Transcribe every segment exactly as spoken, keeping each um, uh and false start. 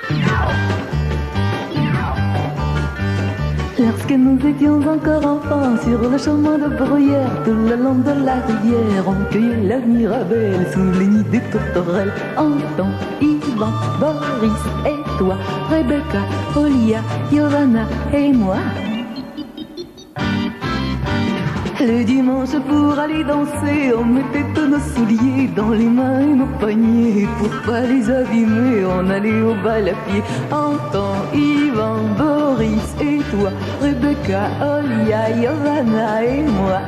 Lorsque nous étions encore enfants, sur le chemin de bruyère, tout le long de la rivière, on cueillait la mirabelle sous les nids des tourterelles. Anton, Ivan, Boris et toi, Rebecca, Olia, Giovanna et moi. Le dimanche pour aller danser, on mettait tous nos souliers dans les mains et nos paniers. Pour pas les abîmer, on allait au bal à pied. Anton, Ivan, Boris et toi, Rebecca, Olia, Giovanna et moi.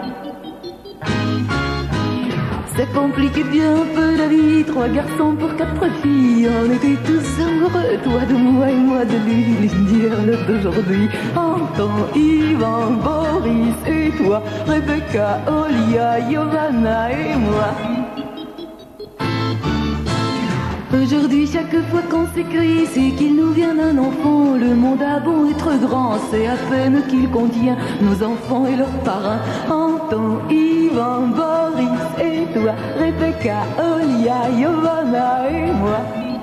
Ça compliquait bien un peu la vie, trois garçons pour quatre filles. On était tous amoureux, toi de moi et moi de lui. L'idéal d'aujourd'hui, Anton, Ivan, Boris et toi, Rebecca, Olia, Giovanna et moi. Aujourd'hui, chaque fois qu'on s'écrit, c'est qu'il nous vient d'un enfant. Le monde a beau être grand, c'est à peine qu'il contient nos enfants et leurs parrains. Anton, Ivan, Boris et toi, Rebecca, Olia, Giovanna et moi.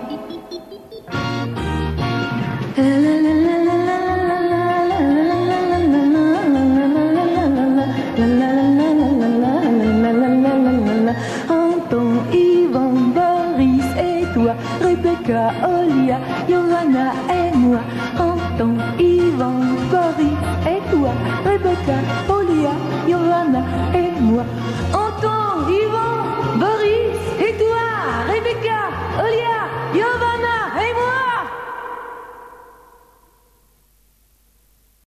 Anton, Ivan, Boris et toi, Rebecca, Olia, Giovanna et moi. Anton,